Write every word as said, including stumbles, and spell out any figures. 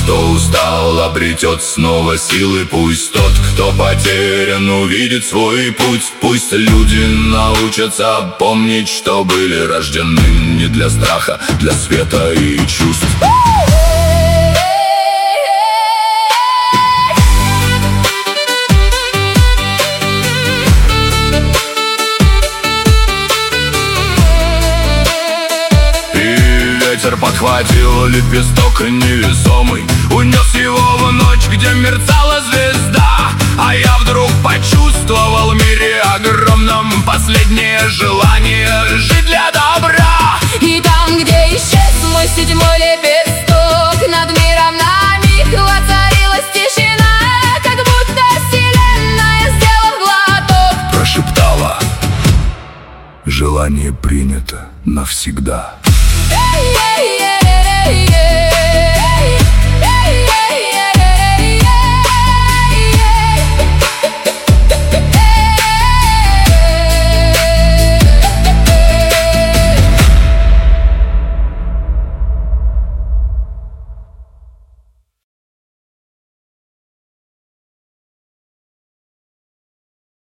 кто устал, обретет снова силы. Пусть тот, кто потерян, увидит свой путь. Пусть люди научатся помнить, что были рождены не для страха, для света и чувств. Ветер подхватил лепесток невесомый, унес его в ночь, где мерцала звезда. А я вдруг почувствовал в мире огромном последнее желание жить для добра. И там, где исчез мой седьмой лепесток, над миром на миг воцарилась тишина, как будто вселенная, сделав глоток, прошептала: желание принято навсегда.